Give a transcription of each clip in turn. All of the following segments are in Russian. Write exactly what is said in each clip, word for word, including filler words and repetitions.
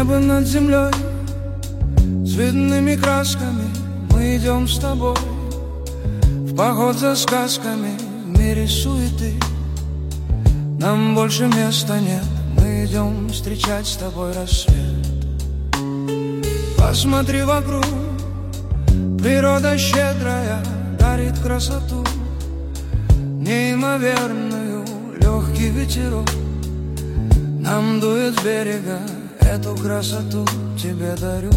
Небо над землей цветными красками. Мы идем с тобой в поход за сказками. В мире суеты нам больше места нет. Мы идем встречать с тобой рассвет. Посмотри вокруг, природа щедрая дарит красоту неимоверную. Легкий ветерок нам дует с берега, эту красоту тебе дарю.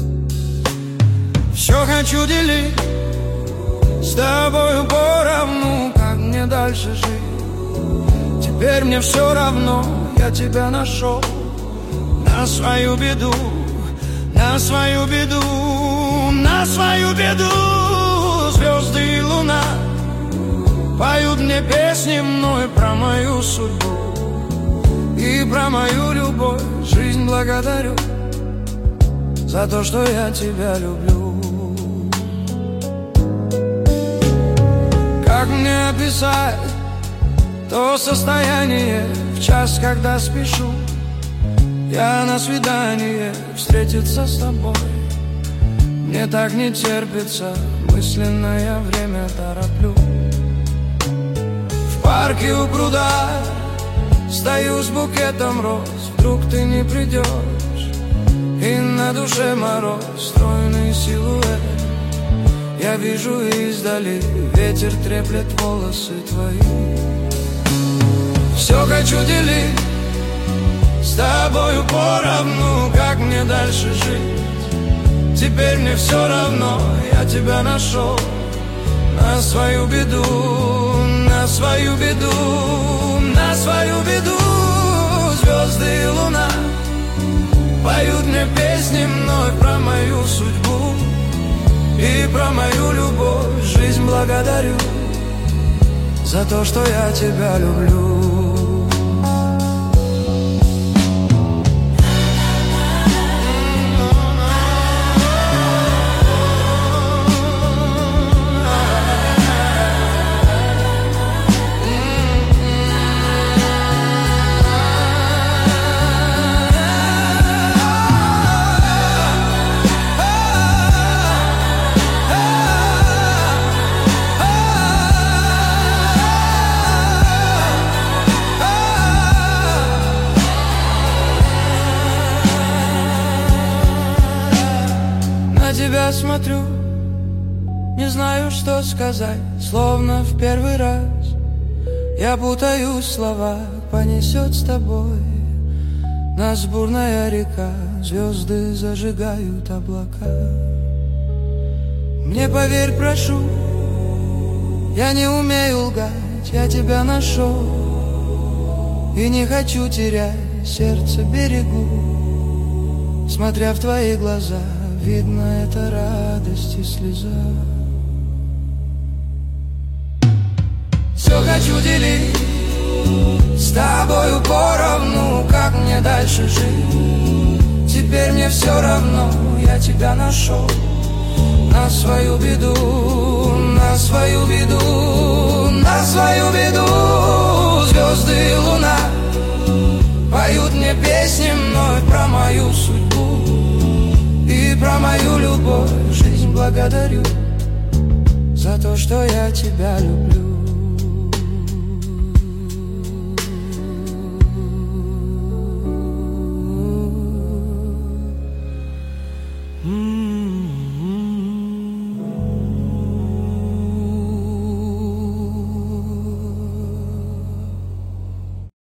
Все хочу делить с тобою поровну, как мне дальше жить. Теперь мне все равно, я тебя нашел на свою беду, на свою беду, на свою беду. Звезды и луна поют мне песни мной про мою судьбу и про мою любовь. Жизнь благодарю за то, что я тебя люблю. Как мне описать то состояние в час, когда спешу я на свидание встретиться с тобой? Мне так не терпится, мысленно я время тороплю. В парке у пруда стою с букетом роз. Вдруг ты не придешь, и на душе мороз. Стройный силуэт я вижу издали, ветер треплет волосы твои. Все хочу делить с тобою поровну, как мне дальше жить. Теперь мне все равно, я тебя нашел на свою беду, на свою беду, на свою беду. Звезды и луна поют мне песни мной про мою судьбу и про мою любовь. Жизнь благодарю за то, что я тебя люблю. Тебя смотрю, не знаю, что сказать, словно в первый раз. Я путаю слова, понесет с тобой нас бурная река. Звезды зажигают облака. Мне поверь, прошу, я не умею лгать. Я тебя нашел и не хочу терять. Сердце берегу, смотря в твои глаза. Видно, это радость и слеза. Все хочу делить с тобою поровну, как мне дальше жить. Теперь мне все равно, я тебя нашел на свою беду, на свою беду, на свою беду. Звезды и луна поют мне песни мной про мою судьбу и про мою любовь. Жизнь благодарю за то, что я тебя люблю.